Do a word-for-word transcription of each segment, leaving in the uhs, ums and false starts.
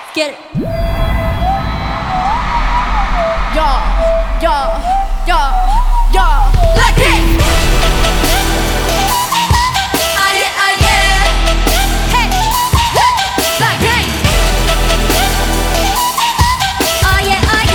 Get it. Yo, yo, yo, yo. Like it. Ah yeah, ah yeah. Hey, hey. Like it. Ah yeah, ah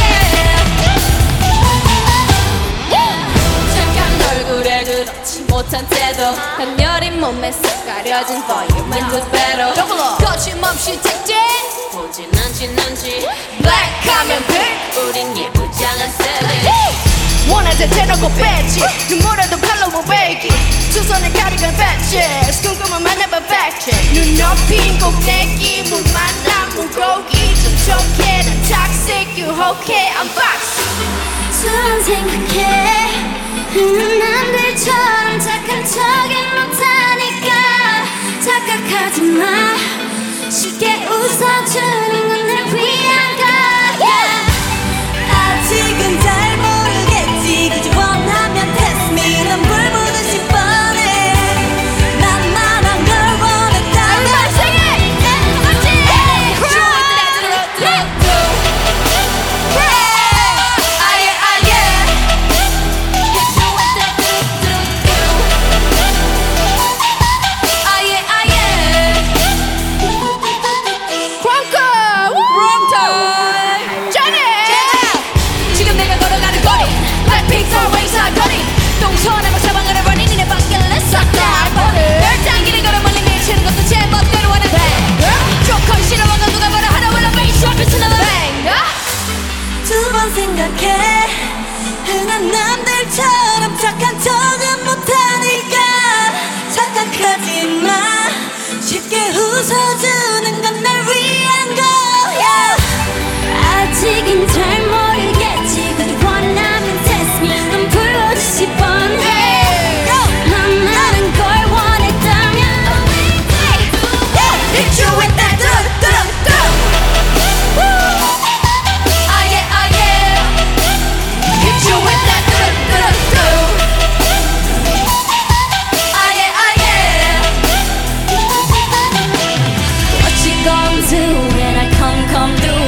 yeah. 착한 얼굴에 그렇지 못한 태도 간녀린 몸에 싹 가려진 volume 두 배로 거침없이 택진 보진 않지 넌지 Black 하면 pink 우린 예쁘장한 selling 원하자 대놓고 뺐지 눈물에도 칼로 못 베기 두 손을 가리건 patches 꿈꾸면 만나봐 fact check 눈높인 꼭대기 물 만나 물고기 좀 좋게 난 toxic 유혹해 unbox 전 생각해 흔한 남들처럼 착한 척은 못하니까 착각하지 마 쉽게 웃어주는 건 날 위한 거야 아직은 잘 모르겠지 그저 원하면 test me 넌 불보듯이 뻔해 만만한 걸 원했다면 Everybody sing it! Yeah, 같이! Hey! Ah yeah, ah yeah. Ah yeah, ah yeah. Crunker! Wrong time! Jenny! 지금 내가 걸어가는 거리 Blackpink Four-Way 사거리 동서남북 사방으로 running 니네 밖길래 싹 다 버려 당기는 걸어 멀리 밀치는 것도 제 멋대로 하는 bang 조건 싫어하고 누가 뭐라 하나 올라 bass drop it's another bang 두 번 생각해 흔한 남들처럼 착한 척은 못하니까 착각하지 마 쉽게 웃어주는 건 날 위한 거야 아직은 잘 모르겠지 그저 원하면 test me 넌 불러주시 뻔해 만나는 걸 원했다면 Hit you with that do-do-do Ah yeah, ah yeah Hit you with that do-do-do Ah yeah, ah yeah What you gon' do when I come, come through